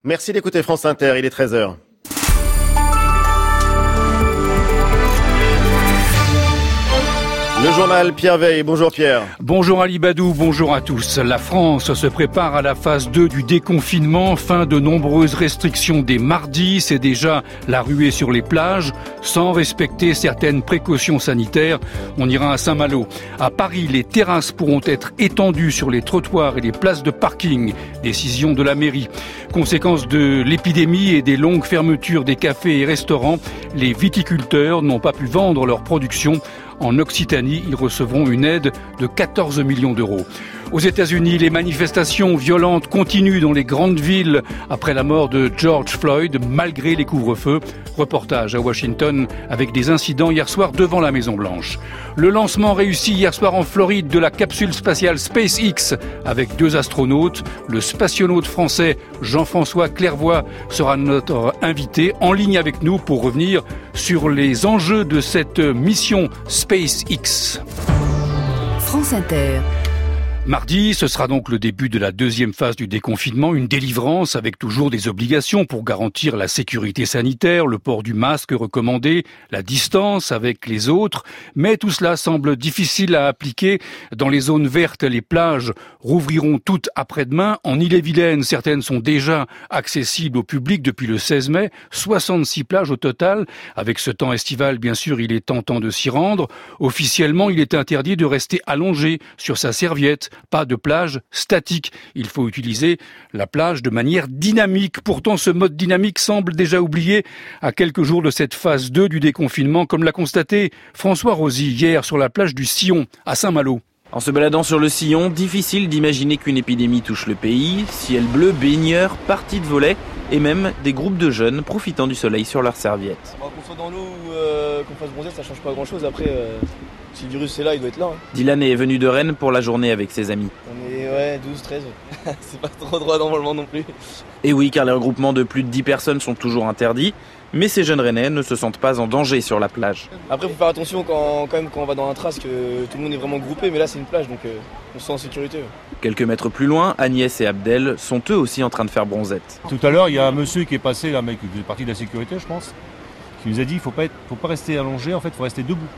Merci d'écouter France Inter, il est 13h. Le journal Pierre Veille. Bonjour Pierre. Bonjour Ali Badou, bonjour à tous. La France se prépare à la phase 2 du déconfinement. Fin de nombreuses restrictions dès mardi. C'est déjà la ruée sur les plages. Sans respecter certaines précautions sanitaires, on ira à Saint-Malo. À Paris, les terrasses pourront être étendues sur les trottoirs et les places de parking. Décision de la mairie. Conséquence de l'épidémie et des longues fermetures des cafés et restaurants, les viticulteurs n'ont pas pu vendre leur production. En Occitanie, ils recevront une aide de 14 millions d'euros. Aux États-Unis, les manifestations violentes continuent dans les grandes villes après la mort de George Floyd, malgré les couvre-feux. Reportage à Washington avec des incidents hier soir devant la Maison-Blanche. Le lancement réussi hier soir en Floride de la capsule spatiale SpaceX avec 2 astronautes. Le spationaute français Jean-François Clairvoy sera notre invité en ligne avec nous pour revenir sur les enjeux de cette mission SpaceX. France Inter. Mardi, ce sera donc le début de la deuxième phase du déconfinement, une délivrance avec toujours des obligations pour garantir la sécurité sanitaire, le port du masque recommandé, la distance avec les autres. Mais tout cela semble difficile à appliquer. Dans les zones vertes, les plages rouvriront toutes après-demain. En Ille-et-Vilaine, certaines sont déjà accessibles au public depuis le 16 mai. 66 plages au total. Avec ce temps estival, bien sûr, il est tentant de s'y rendre. Officiellement, il est interdit de rester allongé sur sa serviette. Pas de plage statique. Il faut utiliser la plage de manière dynamique. Pourtant, ce mode dynamique semble déjà oublié à quelques jours de cette phase 2 du déconfinement, comme l'a constaté François Rosy hier sur la plage du Sillon, à Saint-Malo. En se baladant sur le Sillon, difficile d'imaginer qu'une épidémie touche le pays. Ciel bleu, baigneurs, parties de volley et même des groupes de jeunes profitant du soleil sur leurs serviettes. Qu'on soit dans l'eau ou qu'on fasse bronzer, ça change pas grand-chose. Après, si le virus est là, il doit être là. Dylan est venu de Rennes pour la journée avec ses amis. On est 12, 13. C'est pas trop droit normalement non plus. Et oui, car les regroupements de plus de 10 personnes sont toujours interdits. Mais ces jeunes Rennais ne se sentent pas en danger sur la plage. Après, il faut faire attention quand on va dans un trace, que tout le monde est vraiment groupé. Mais là, c'est une plage, donc on se sent en sécurité. Quelques mètres plus loin, Agnès et Abdel sont eux aussi en train de faire bronzette. Tout à l'heure, il y a un monsieur qui est passé, là, mec, qui faisait partie de la sécurité, je pense, qui nous a dit qu'il faut pas rester allongé, en fait, il faut rester debout.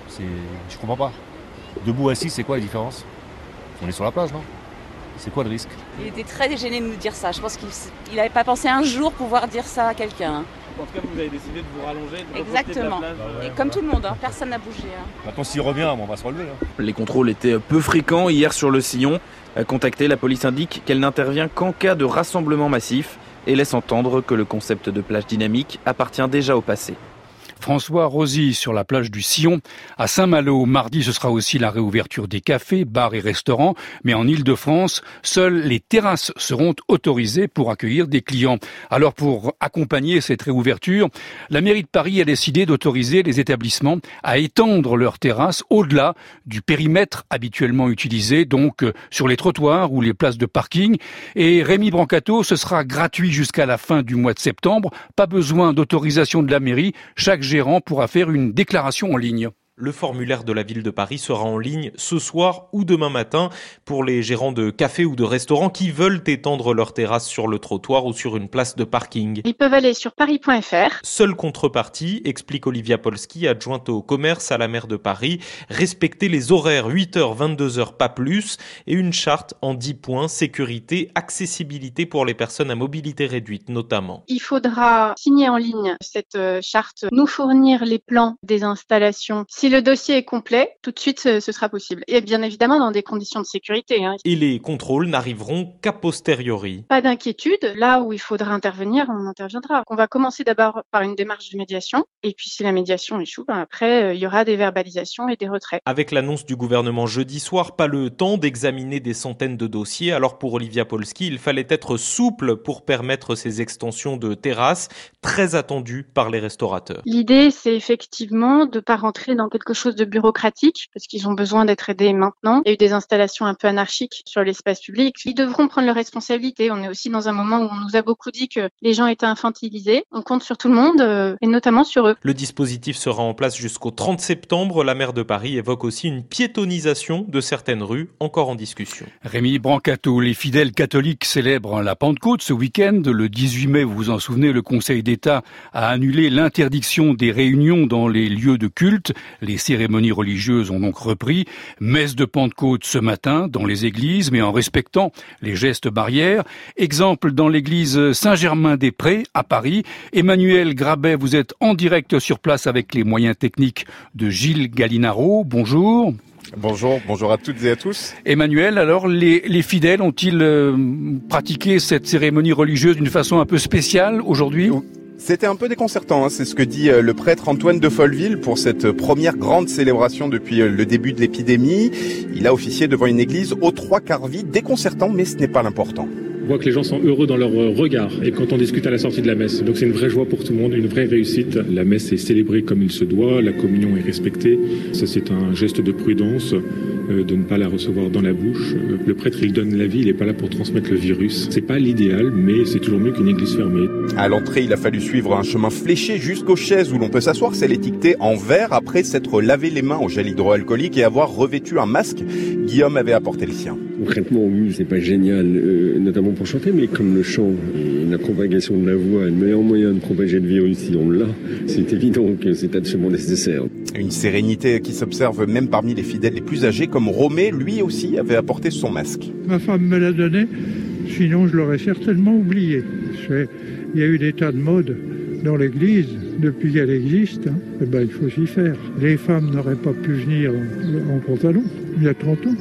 Je comprends pas. Debout, assis, c'est quoi la différence? On est sur la plage, non? C'est quoi le risque? Il était très gêné de nous dire ça. Je pense qu'il n'avait pas pensé un jour pouvoir dire ça à quelqu'un. En tout cas, vous avez décidé de vous rallonger, de exactement. La plage. Et comme tout le monde, personne n'a bougé. Maintenant, s'il revient, on va se relever. Les contrôles étaient peu fréquents hier sur le Sillon. Contactée, la police indique qu'elle n'intervient qu'en cas de rassemblement massif et laisse entendre que le concept de plage dynamique appartient déjà au passé. François Rosy sur la plage du Sillon. À Saint-Malo, mardi, ce sera aussi la réouverture des cafés, bars et restaurants. Mais en Île-de-France, seules les terrasses seront autorisées pour accueillir des clients. Alors, pour accompagner cette réouverture, la mairie de Paris a décidé d'autoriser les établissements à étendre leurs terrasses au-delà du périmètre habituellement utilisé, donc sur les trottoirs ou les places de parking. Et Rémi Brancato, ce sera gratuit jusqu'à la fin du mois de septembre. Pas besoin d'autorisation de la mairie. Chaque gérant pourra faire une déclaration en ligne. Le formulaire de la ville de Paris sera en ligne ce soir ou demain matin pour les gérants de cafés ou de restaurants qui veulent étendre leur terrasse sur le trottoir ou sur une place de parking. Ils peuvent aller sur paris.fr. Seule contrepartie, explique Olivia Polski, adjointe au commerce à la maire de Paris, respecter les horaires 8h, 22h, pas plus, et une charte en 10 points, sécurité, accessibilité pour les personnes à mobilité réduite notamment. Il faudra signer en ligne cette charte, nous fournir les plans des installations. Si le dossier est complet, tout de suite, ce sera possible. Et bien évidemment, dans des conditions de sécurité. Et les contrôles n'arriveront qu'à posteriori. Pas d'inquiétude. Là où il faudra intervenir, on interviendra. On va commencer d'abord par une démarche de médiation. Et puis, si la médiation échoue, après, il y aura des verbalisations et des retraits. Avec l'annonce du gouvernement jeudi soir, pas le temps d'examiner des centaines de dossiers. Alors pour Olivia Polski, il fallait être souple pour permettre ces extensions de terrasses, très attendues par les restaurateurs. L'idée, c'est effectivement de ne pas rentrer dans quelque chose de bureaucratique parce qu'ils ont besoin d'être aidés maintenant. Il y a eu des installations un peu anarchiques sur l'espace public. Ils devront prendre leurs responsabilités. On est aussi dans un moment où on nous a beaucoup dit que les gens étaient infantilisés. On compte sur tout le monde et notamment sur eux. Le dispositif sera en place jusqu'au 30 septembre. La maire de Paris évoque aussi une piétonisation de certaines rues, encore en discussion. Rémi Brancato, les fidèles catholiques célèbrent la Pentecôte ce week-end. Le 18 mai, vous vous en souvenez, le Conseil d'État a annulé l'interdiction des réunions dans les lieux de culte. Les cérémonies religieuses ont donc repris. Messe de Pentecôte ce matin dans les églises, mais en respectant les gestes barrières. Exemple dans l'église Saint-Germain-des-Prés à Paris. Emmanuel Grabet, vous êtes en direct sur place avec les moyens techniques de Gilles Gallinaro. Bonjour. Bonjour à toutes et à tous. Emmanuel, alors les fidèles ont-ils pratiqué cette cérémonie religieuse d'une façon un peu spéciale aujourd'hui ? C'était un peu déconcertant, c'est ce que dit le prêtre Antoine de Folleville pour cette première grande célébration depuis le début de l'épidémie. Il a officié devant une église aux 3/4 vide, déconcertant, mais ce n'est pas l'important. On voit que les gens sont heureux dans leur regard et quand on discute à la sortie de la messe. Donc c'est une vraie joie pour tout le monde, une vraie réussite. La messe est célébrée comme il se doit, la communion est respectée. Ça c'est un geste de prudence de ne pas la recevoir dans la bouche. Le prêtre il donne la vie, il n'est pas là pour transmettre le virus. C'est pas l'idéal, mais c'est toujours mieux qu'une église fermée. À l'entrée, il a fallu suivre un chemin fléché jusqu'aux chaises où l'on peut s'asseoir. C'est étiqueté en vert après s'être lavé les mains au gel hydroalcoolique et avoir revêtu un masque. Guillaume avait apporté le sien. Concrètement, oui, c'est pas génial, notamment pour chanter, mais comme le chant et la propagation de la voix est le meilleur moyen de propager le virus si on l'a, c'est évident que c'est absolument nécessaire. Une sérénité qui s'observe même parmi les fidèles les plus âgés, comme Romé, lui aussi avait apporté son masque. Ma femme me l'a donné, sinon je l'aurais certainement oublié. Il y a eu des tas de modes dans l'église, depuis qu'elle existe, il faut s'y faire. Les femmes n'auraient pas pu venir en pantalon il y a 30 ans.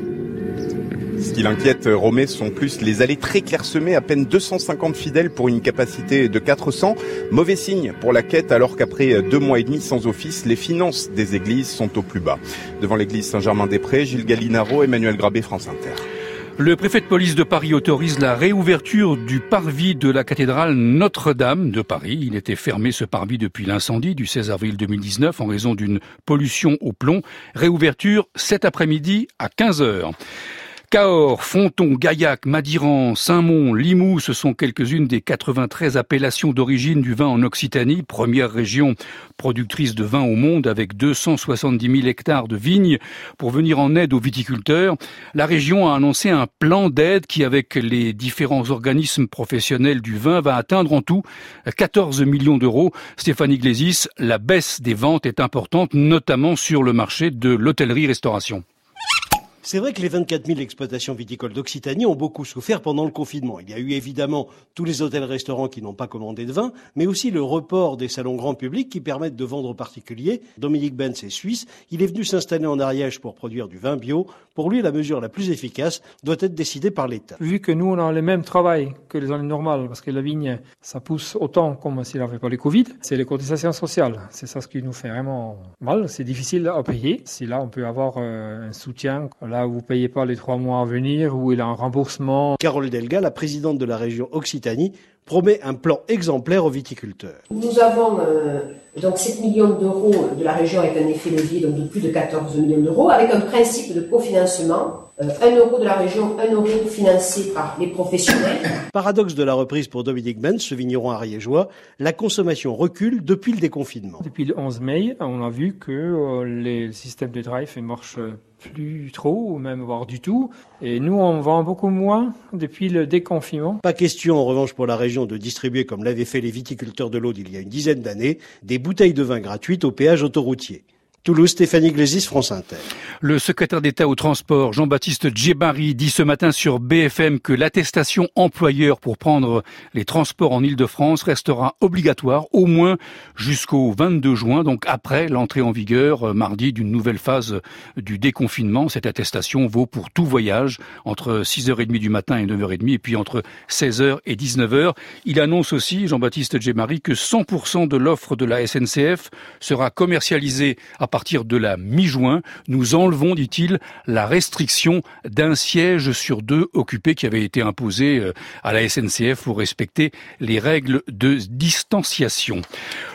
Ce qui l'inquiète, Romé, sont plus les allées très clairsemées, à peine 250 fidèles pour une capacité de 400. Mauvais signe pour la quête, alors qu'après 2 mois et demi sans office, les finances des églises sont au plus bas. Devant l'église Saint-Germain-des-Prés, Gilles Gallinaro, Emmanuel Grabet, France Inter. Le préfet de police de Paris autorise la réouverture du parvis de la cathédrale Notre-Dame de Paris. Il était fermé, ce parvis, depuis l'incendie du 16 avril 2019 en raison d'une pollution au plomb. Réouverture cet après-midi à 15h. Cahors, Fonton, Gaillac, Madiran, Saint-Mond, Limoux, ce sont quelques-unes des 93 appellations d'origine du vin en Occitanie, première région productrice de vin au monde avec 270 000 hectares de vignes. Pour venir en aide aux viticulteurs, la région a annoncé un plan d'aide qui, avec les différents organismes professionnels du vin, va atteindre en tout 14 millions d'euros. Stéphanie Glésis, la baisse des ventes est importante, notamment sur le marché de l'hôtellerie-restauration. C'est vrai que les 24 000 exploitations viticoles d'Occitanie ont beaucoup souffert pendant le confinement. Il y a eu évidemment tous les hôtels-restaurants qui n'ont pas commandé de vin, mais aussi le report des salons grand public qui permettent de vendre aux particuliers. Dominique Benz est suisse. Il est venu s'installer en Ariège pour produire du vin bio. Pour lui, la mesure la plus efficace doit être décidée par l'État. Vu que nous, on a le même travail que les années normales, parce que la vigne, ça pousse autant comme s'il n'avait pas le Covid, c'est les cotisations sociales. C'est ça ce qui nous fait vraiment mal. C'est difficile à payer. Si là, on peut avoir un soutien, là où vous ne payez pas les 3 mois à venir, où il a un remboursement. Carole Delga, la présidente de la région Occitanie, promet un plan exemplaire aux viticulteurs. Nous avons donc 7 millions d'euros de la région avec un effet levier donc de plus de 14 millions d'euros, avec un principe de cofinancement. 1 euro de la région, 1 euro financé par les professionnels. Paradoxe de la reprise pour Dominique Benz, ce vigneron ariégeois, la consommation recule depuis le déconfinement. Depuis le 11 mai, on a vu que les systèmes de drive ne marchent plus trop, ou même voire du tout. Et nous, on vend beaucoup moins depuis le déconfinement. Pas question, en revanche, pour la région de distribuer, comme l'avaient fait les viticulteurs de l'Aude il y a une dizaine d'années, des bouteilles de vin gratuites au péage autoroutier. Toulouse, Stéphanie Glésis, France Inter. Le secrétaire d'État au transport, Jean-Baptiste Djebari, dit ce matin sur BFM que l'attestation employeur pour prendre les transports en Île-de-France restera obligatoire au moins jusqu'au 22 juin, donc après l'entrée en vigueur mardi d'une nouvelle phase du déconfinement. Cette attestation vaut pour tout voyage entre 6h30 du matin et 9h30 et puis entre 16h et 19h. Il annonce aussi, Jean-Baptiste Djebari, que 100% de l'offre de la SNCF sera commercialisée à partir de la mi-juin. Nous enlevons, dit-il, la restriction d'un siège sur 2 occupé qui avait été imposée à la SNCF pour respecter les règles de distanciation.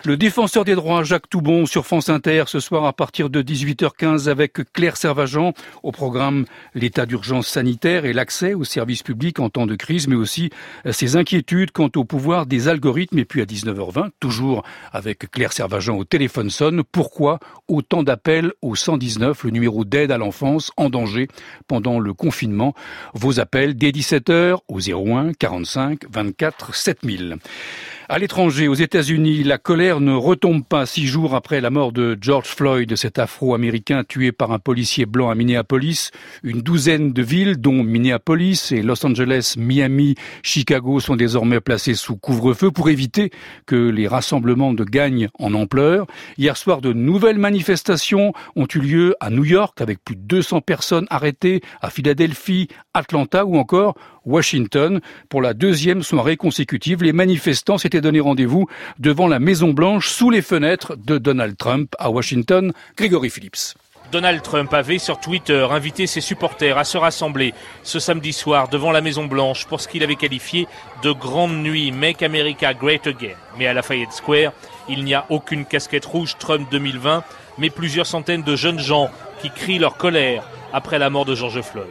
Le défenseur des droits Jacques Toubon sur France Inter ce soir à partir de 18h15 avec Claire Servagent. Au programme, l'état d'urgence sanitaire et l'accès aux services publics en temps de crise, mais aussi ses inquiétudes quant au pouvoir des algorithmes. Et puis à 19h20, toujours avec Claire Servagent au téléphone sonne. Pourquoi autant d'appels au 119, le numéro d'aide à l'enfance en danger pendant le confinement? Vos appels dès 17h au 01 45 24 7000. À l'étranger, aux États-Unis, la colère ne retombe pas 6 jours après la mort de George Floyd, cet Afro-Américain tué par un policier blanc à Minneapolis. Une douzaine de villes, dont Minneapolis et Los Angeles, Miami, Chicago, sont désormais placées sous couvre-feu pour éviter que les rassemblements ne gagnent en ampleur. Hier soir, de nouvelles manifestations ont eu lieu à New York avec plus de 200 personnes arrêtées, à Philadelphie, Atlanta ou encore Washington. Pour la deuxième soirée consécutive, les manifestants s'étaient donné rendez-vous devant la Maison-Blanche sous les fenêtres de Donald Trump à Washington. Grégory Phillips. Donald Trump avait sur Twitter invité ses supporters à se rassembler ce samedi soir devant la Maison-Blanche pour ce qu'il avait qualifié de grande nuit Make America Great Again. Mais à Lafayette Square, il n'y a aucune casquette rouge Trump 2020, mais plusieurs centaines de jeunes gens qui crient leur colère après la mort de George Floyd.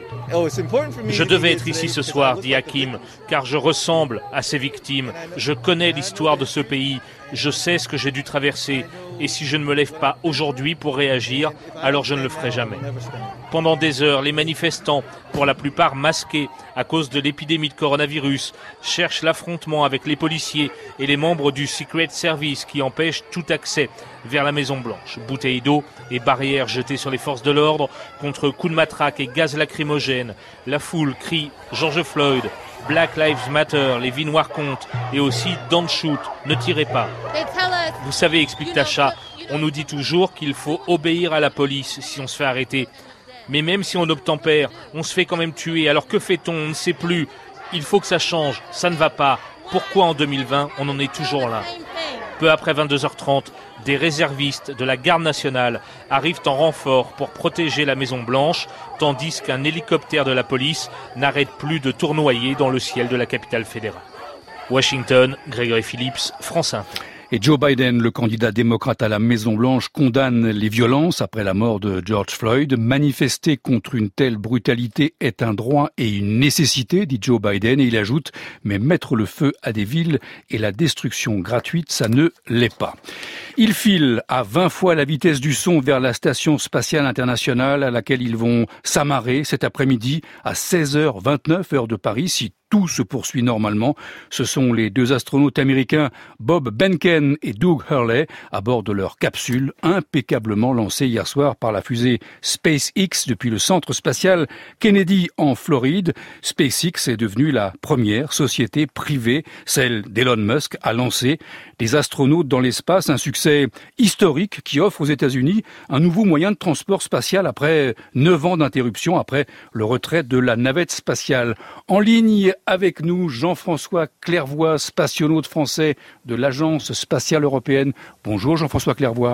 Je devais être ici ce soir, dit Hakim, car je ressemble à ces victimes. Je connais l'histoire de ce pays, je sais ce que j'ai dû traverser, et si je ne me lève pas aujourd'hui pour réagir, alors je ne le ferai jamais. Pendant des heures, les manifestants, pour la plupart masqués à cause de l'épidémie de coronavirus, cherchent l'affrontement avec les policiers et les membres du Secret Service qui empêchent tout accès vers la Maison-Blanche. Bouteilles d'eau et barrières jetées sur les forces de l'ordre contre coups de matraque et gaz lacrymogène. La foule crie « George Floyd », « Black Lives Matter », « Les vies noires comptent » et aussi « Don't shoot », « Ne tirez pas ». Vous savez, explique Tasha, on nous dit toujours qu'il faut obéir à la police si on se fait arrêter. Mais même si on obtempère, on se fait quand même tuer. Alors que fait-on? On ne sait plus. Il faut que ça change. Ça ne va pas. Pourquoi en 2020, on en est toujours là? Peu après 22h30, des réservistes de la Garde nationale arrivent en renfort pour protéger la Maison-Blanche, tandis qu'un hélicoptère de la police n'arrête plus de tournoyer dans le ciel de la capitale fédérale. Washington, Grégory Phillips, France Inter. Et Joe Biden, le candidat démocrate à la Maison-Blanche, condamne les violences après la mort de George Floyd. Manifester contre une telle brutalité est un droit et une nécessité, dit Joe Biden, et il ajoute « Mais mettre le feu à des villes et la destruction gratuite, ça ne l'est pas ». Ils filent à 20 fois la vitesse du son vers la station spatiale internationale à laquelle ils vont s'amarrer cet après-midi à 16h29 heure de Paris, si tout se poursuit normalement. Ce sont les deux astronautes américains Bob Behnken et Doug Hurley à bord de leur capsule impeccablement lancée hier soir par la fusée SpaceX depuis le centre spatial Kennedy en Floride. SpaceX est devenue la première société privée, celle d'Elon Musk, à lancer des astronautes dans l'espace, un succès historique qui offre aux États-Unis un nouveau moyen de transport spatial après 9 ans d'interruption, après le retrait de la navette spatiale. En ligne avec nous, Jean-François Clairvoy, spationaute français de l'Agence spatiale européenne. Bonjour Jean-François Clairvoy.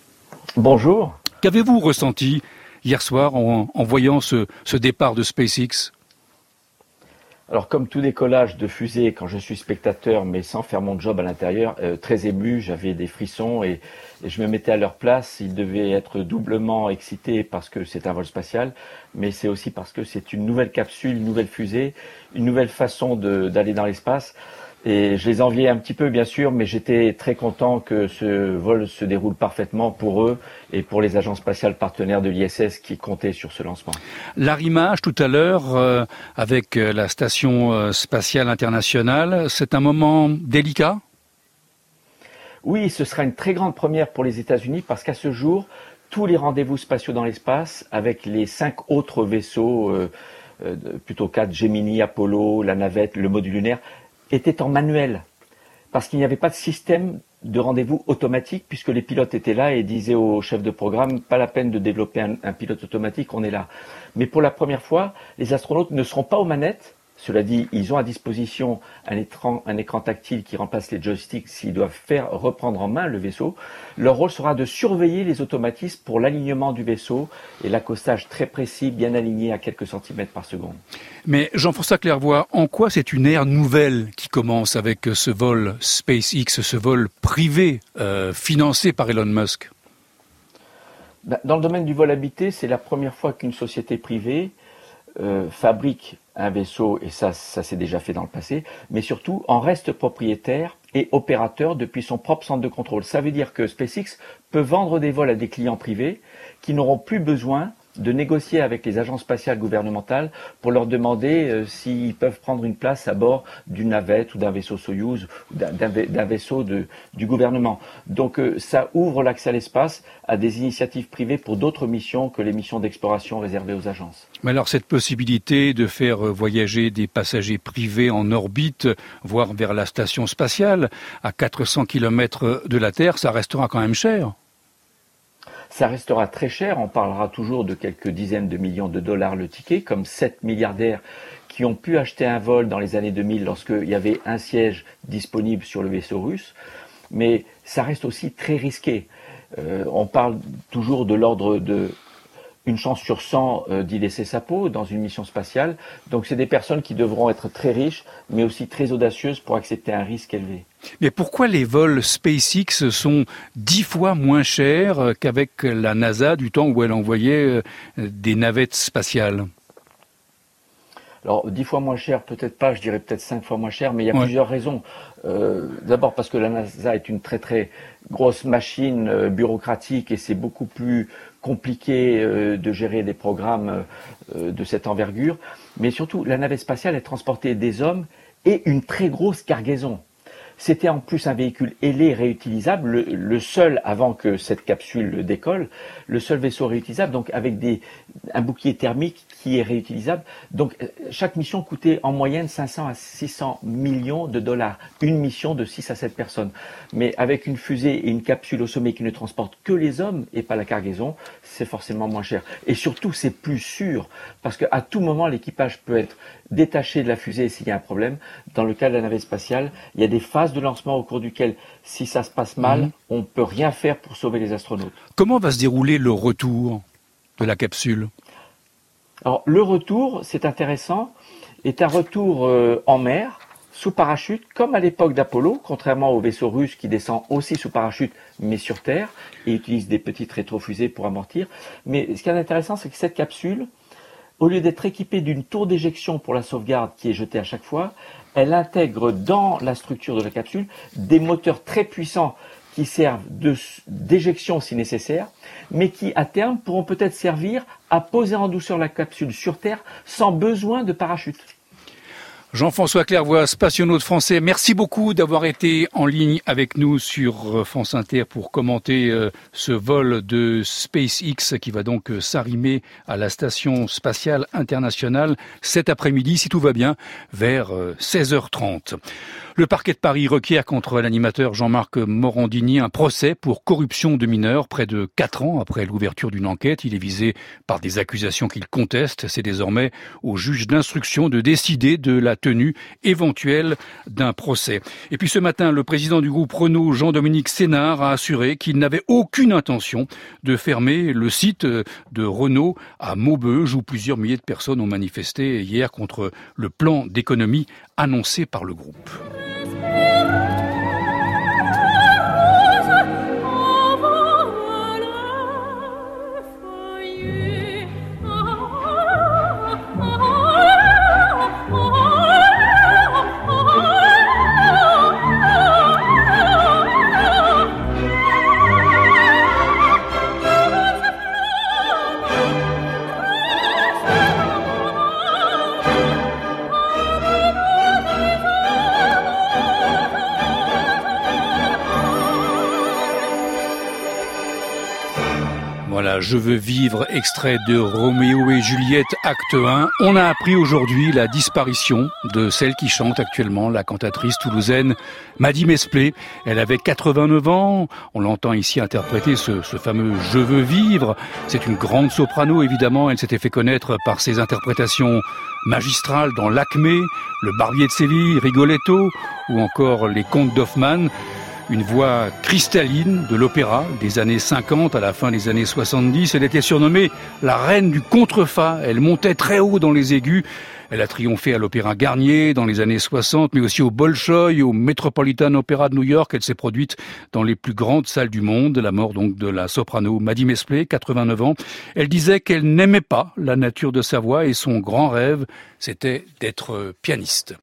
Bonjour. Qu'avez-vous ressenti hier soir en voyant ce départ de SpaceX ? Alors comme tout décollage de fusée, quand je suis spectateur mais sans faire mon job à l'intérieur, très ému, j'avais des frissons et je me mettais à leur place. Ils devaient être doublement excités parce que c'est un vol spatial, mais c'est aussi parce que c'est une nouvelle capsule, une nouvelle fusée, une nouvelle façon d'aller dans l'espace. Et je les enviais un petit peu, bien sûr, mais j'étais très content que ce vol se déroule parfaitement pour eux et pour les agences spatiales partenaires de l'ISS qui comptaient sur ce lancement. L'arrimage tout à l'heure avec la station spatiale internationale, c'est un moment délicat ? Oui, ce sera une très grande première pour les États-Unis parce qu'à ce jour, tous les rendez-vous spatiaux dans l'espace avec les 5 autres vaisseaux, plutôt 4, Gemini, Apollo, la navette, le module lunaire, était en manuel, parce qu'il n'y avait pas de système de rendez-vous automatique, puisque les pilotes étaient là et disaient au chef de programme, pas la peine de développer un pilote automatique, on est là. Mais pour la première fois, les astronautes ne seront pas aux manettes, Cela dit, ils ont à disposition un écran tactile qui remplace les joysticks s'ils doivent reprendre en main le vaisseau. Leur rôle sera de surveiller les automatismes pour l'alignement du vaisseau et l'accostage très précis, bien aligné à quelques centimètres par seconde. Mais Jean-François Clairvoy, en quoi c'est une ère nouvelle qui commence avec ce vol SpaceX, ce vol privé financé par Elon Musk ? Dans le domaine du vol habité, c'est la première fois qu'une société privée fabrique un vaisseau, et ça s'est déjà fait dans le passé, mais surtout en reste propriétaire et opérateur depuis son propre centre de contrôle. Ça veut dire que SpaceX peut vendre des vols à des clients privés qui n'auront plus besoin de négocier avec les agences spatiales gouvernementales pour leur demander s'ils peuvent prendre une place à bord d'une navette ou d'un vaisseau Soyouz ou d'un vaisseau du gouvernement. Donc ça ouvre l'accès à l'espace à des initiatives privées pour d'autres missions que les missions d'exploration réservées aux agences. Mais alors cette possibilité de faire voyager des passagers privés en orbite, voire vers la station spatiale, à 400 km de la Terre, ça restera quand même cher. Ça restera très cher, on parlera toujours de quelques dizaines de millions de dollars le ticket, comme 7 milliardaires qui ont pu acheter un vol dans les années 2000 lorsqu'il y avait un siège disponible sur le vaisseau russe. Mais ça reste aussi très risqué. On parle toujours de l'ordre de une chance sur 100 d'y laisser sa peau dans une mission spatiale. Donc c'est des personnes qui devront être très riches, mais aussi très audacieuses pour accepter un risque élevé. Mais pourquoi les vols SpaceX sont 10 fois moins chers qu'avec la NASA du temps où elle envoyait des navettes spatiales ? Alors 10 fois moins cher, peut-être pas, je dirais peut-être 5 fois moins cher, mais il y a plusieurs raisons. D'abord parce que la NASA est une très très grosse machine bureaucratique et c'est beaucoup plus compliqué de gérer des programmes de cette envergure. Mais surtout, la navette spatiale est transportée des hommes et une très grosse cargaison. C'était en plus un véhicule ailé réutilisable, le seul avant que cette capsule décolle, le seul vaisseau réutilisable, donc avec un bouclier thermique qui est réutilisable. Donc chaque mission coûtait en moyenne 500 à 600 millions de dollars, une mission de 6 à 7 personnes. Mais avec une fusée et une capsule au sommet qui ne transporte que les hommes et pas la cargaison, c'est forcément moins cher. Et surtout, c'est plus sûr, parce qu'à tout moment, l'équipage peut être détaché de la fusée s'il y a un problème. Dans le cas de la navette spatiale, il y a des phases de lancement au cours duquel, si ça se passe mal, on ne peut rien faire pour sauver les astronautes. Comment va se dérouler le retour de la capsule ? Alors, le retour, c'est intéressant, est un retour en mer, sous parachute, comme à l'époque d'Apollo, contrairement au vaisseau russe qui descend aussi sous parachute, mais sur Terre, et utilise des petites rétrofusées pour amortir. Mais ce qui est intéressant, c'est que cette capsule, au lieu d'être équipée d'une tour d'éjection pour la sauvegarde qui est jetée à chaque fois, elle intègre dans la structure de la capsule des moteurs très puissants qui servent d'éjection si nécessaire, mais qui à terme pourront peut-être servir à poser en douceur la capsule sur Terre sans besoin de parachute. Jean-François Clairvoy, spationaute français, merci beaucoup d'avoir été en ligne avec nous sur France Inter pour commenter ce vol de SpaceX qui va donc s'arrimer à la Station Spatiale Internationale cet après-midi, si tout va bien, vers 16h30. Le parquet de Paris requiert contre l'animateur Jean-Marc Morandini un procès pour corruption de mineurs près de 4 ans après l'ouverture d'une enquête. Il est visé par des accusations qu'il conteste. C'est désormais au juge d'instruction de décider de la tenue éventuelle d'un procès. Et puis ce matin, le président du groupe Renault, Jean-Dominique Sénard, a assuré qu'il n'avait aucune intention de fermer le site de Renault à Maubeuge où plusieurs milliers de personnes ont manifesté hier contre le plan d'économie annoncé par le groupe. Voilà, Je veux vivre, extrait de Roméo et Juliette, acte 1. On a appris aujourd'hui la disparition de celle qui chante actuellement, la cantatrice toulousaine Mady Mesplé. Elle avait 89 ans. On l'entend ici interpréter ce fameux Je veux vivre. C'est une grande soprano, évidemment. Elle s'était fait connaître par ses interprétations magistrales dans L'Acmé, Le Barbier de Séville, Rigoletto ou encore Les Contes d'Hoffmann. Une voix cristalline de l'opéra des années 50 à la fin des années 70. Elle était surnommée la reine du contrefa. Elle montait très haut dans les aigus. Elle a triomphé à l'Opéra Garnier dans les années 60, mais aussi au Bolchoï, au Metropolitan Opera de New York. Elle s'est produite dans les plus grandes salles du monde. La mort donc de la soprano Mady Mesplé, 89 ans. Elle disait qu'elle n'aimait pas la nature de sa voix et son grand rêve, c'était d'être pianiste.